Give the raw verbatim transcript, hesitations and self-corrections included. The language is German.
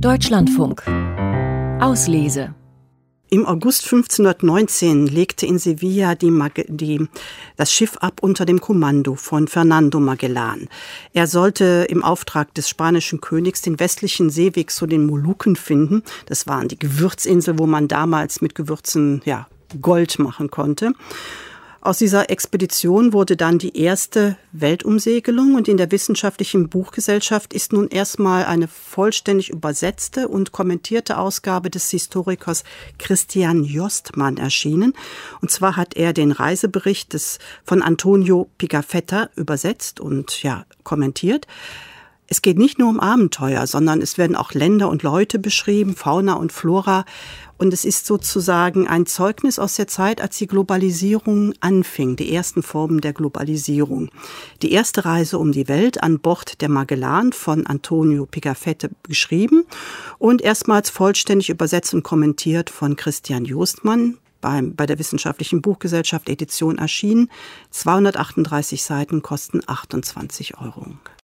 Deutschlandfunk. Auslese. Im August fünfzehnhundertneunzehn legte in Sevilla die Mag- die, das Schiff ab unter dem Kommando von Fernando Magellan. Er sollte im Auftrag des spanischen Königs den westlichen Seeweg zu den Molukken finden. Das waren die Gewürzinseln, wo man damals mit Gewürzen ja, Gold machen konnte. Aus dieser Expedition wurde dann die erste Weltumsegelung und in der Wissenschaftlichen Buchgesellschaft ist nun erstmal eine vollständig übersetzte und kommentierte Ausgabe des Historikers Christian Jostmann erschienen. Und zwar hat er den Reisebericht des, von Antonio Pigafetta übersetzt und ja, kommentiert. Es geht nicht nur um Abenteuer, sondern es werden auch Länder und Leute beschrieben, Fauna und Flora. Und es ist sozusagen ein Zeugnis aus der Zeit, als die Globalisierung anfing, die ersten Formen der Globalisierung. Die erste Reise um die Welt an Bord der Magellan von Antonio Pigafetta geschrieben und erstmals vollständig übersetzt und kommentiert von Christian Jostmann, beim, bei der Wissenschaftlichen Buchgesellschaft Edition erschienen. zweihundertachtunddreißig Seiten kosten achtundzwanzig Euro.